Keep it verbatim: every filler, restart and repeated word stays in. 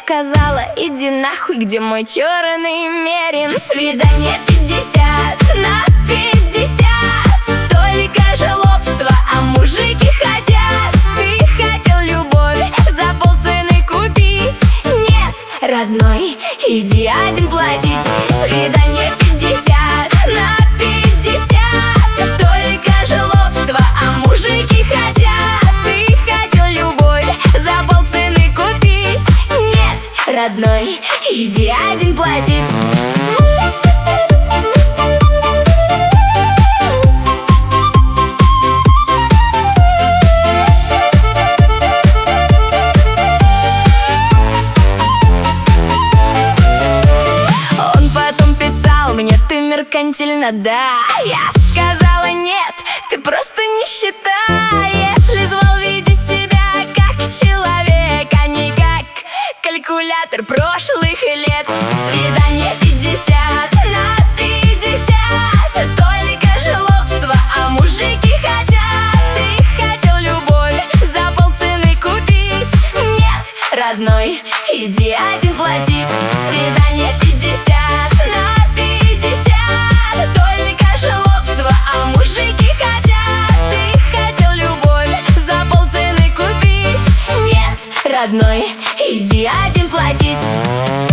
сказала: иди нахуй, где мой черный мерин. Свидание пятьдесят на пятьдесят, только жлобство, а мужики хотят. Ты хотел любовь за полцены купить. Нет, родной, иди один платить. Свидание пятьдесят на пятьдесят, только жлобство, а мужики хотят. Ты хотел любовь за полцены купить. Нет, родной, иди один платить. Ты меркантильно, да. Я сказала: нет, ты просто нищета. Если звал, веди себя как человек, а не как калькулятор прошлых лет. Свидание пятьдесят на пятьдесят, только жлобство, а мужики хотят. Ты хотел любовь за полцены купить. Нет, родной, иди один платить. Свидание пятьдесят на родной, иди один платить.